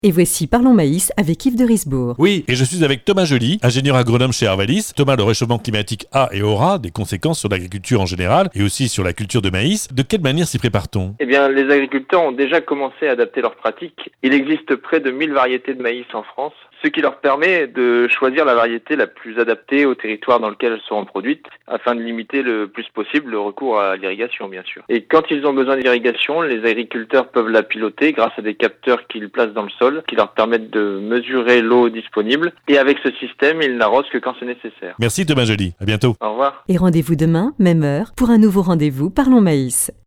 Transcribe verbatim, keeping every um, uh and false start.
Et voici Parlons Maïs avec Yves de Risbourg. Oui, et je suis avec Thomas Joly, ingénieur agronome chez Arvalis. Thomas, le réchauffement climatique a et aura des conséquences sur l'agriculture en général et aussi sur la culture de maïs. De quelle manière s'y prépare-t-on ? Eh bien, les agriculteurs ont déjà commencé à adapter leurs pratiques. Il existe près de mille variétés de maïs en France, ce qui leur permet de choisir la variété la plus adaptée au territoire dans lequel elles seront produites, afin de limiter le plus possible le recours à l'irrigation, bien sûr. Et quand ils ont besoin d'irrigation, les agriculteurs peuvent la piloter grâce à des capteurs qu'ils placent dans le sol, qui leur permettent de mesurer l'eau disponible. Et avec ce système, ils n'arrosent que quand c'est nécessaire. Merci Thomas Joly, à bientôt. Au revoir. Et rendez-vous demain, même heure, pour un nouveau rendez-vous Parlons Maïs.